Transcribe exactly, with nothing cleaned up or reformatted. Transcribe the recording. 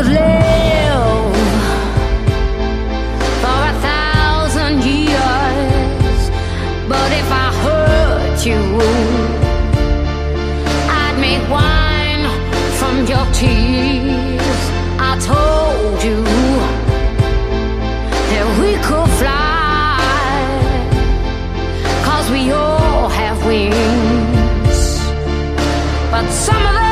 could live for a thousand years, but if I hurt you, I'd make wine from your tears. I told you that we could fly, 'cause we all have wings, but some of them